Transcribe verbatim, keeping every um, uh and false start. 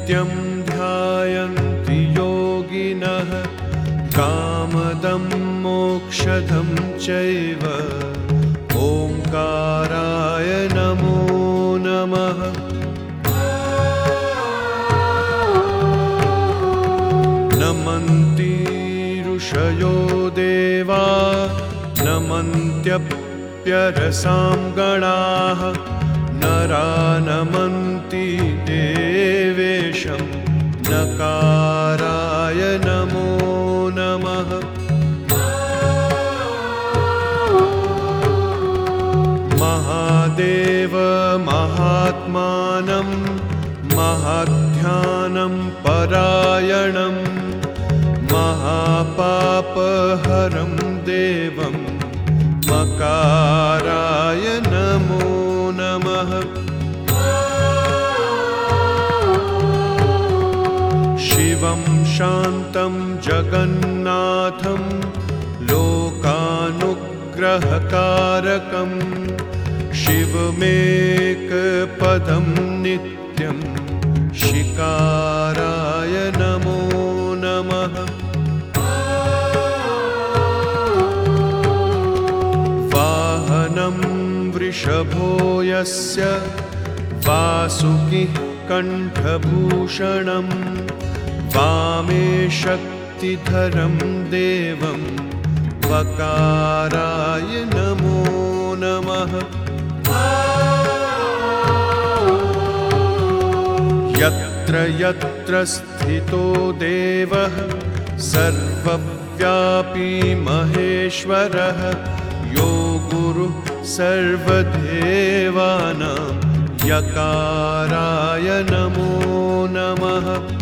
नित्यं ध्यायन्ति योगिनः कामदं मोक्षदं चैव ओंकाराय नमो नमः। नमन्ति ऋषयो देवा नमन्त्यप्यरसां गणाः नरा नमन्ति देवेशं नकाराय नमो नमः। महादेव महात्मानं महाध्यानं परायणं महापापहरं देवं मकाराय नमो नमः। शिवं शान्तं जगन्नाथं लोकानुग्रहकारकं शिवमेकपदं नित्यं शिकाराय नमो नमः। वाहनं वृषभो यस्य वासुकिः कण्ठभूषणं वामे शक्तिधरं देवं वकाराय नमो नमः। यत्र यत्र स्थितो देवः सर्वव्यापी महेश्वरः यो गुरुः सर्वदेवानां यकाराय नमो नमः।